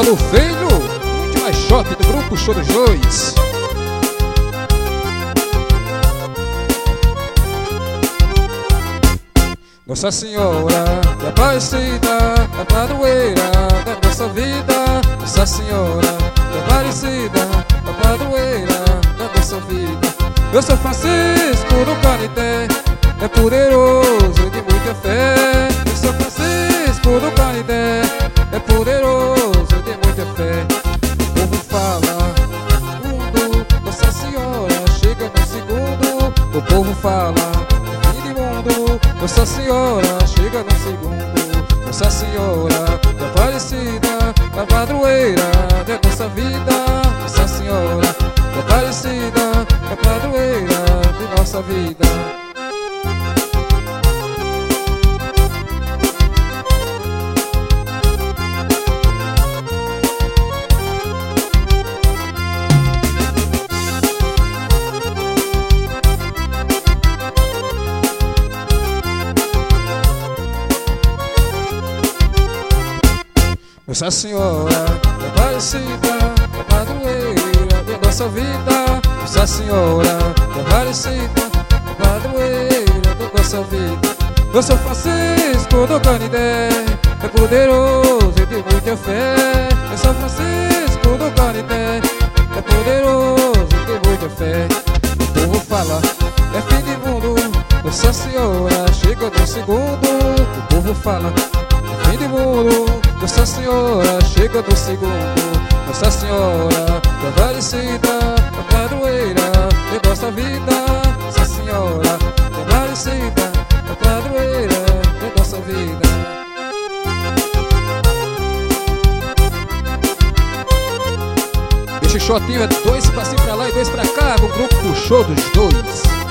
Paulo Filho, muito mais shop do grupo Show dos Dois. Nossa Senhora da Aparecida, a padroeira da nossa vida. Nossa Senhora da Aparecida, a padroeira da nossa vida. Eu sou Francisco do Canidé, é poderoso de muita fé. Eu sou Francisco do Canidé, é poderoso de muita fé. O povo fala no mundo, Nossa Senhora chega no segundo. O povo fala fim de mundo, Nossa Senhora chega no segundo. Nossa Senhora da Aparecida, a padroeira da nossa vida. Nossa Senhora da Aparecida, a padroeira de nossa vida. Nossa Senhora da Aparecida, a padroeira de nossa vida. Nossa Senhora da Aparecida, a padroeira de nossa vida. Eu sou Francisco do Canidé, é poderoso e de muita fé. Eu sou Francisco do Canidé, é poderoso e de muita fé. O povo fala, é fim de mundo, Nossa Senhora chega no segundo. O povo fala, é fim de mundo, Nossa Senhora chega no segundo. Nossa Senhora da Aparecida, a padroeira de nossa vida. Nossa Senhora da Aparecida, a padroeira de nossa vida. Esse shotinho é dois pra cima pra lá e dois pra cá, no grupo Show dos Dois.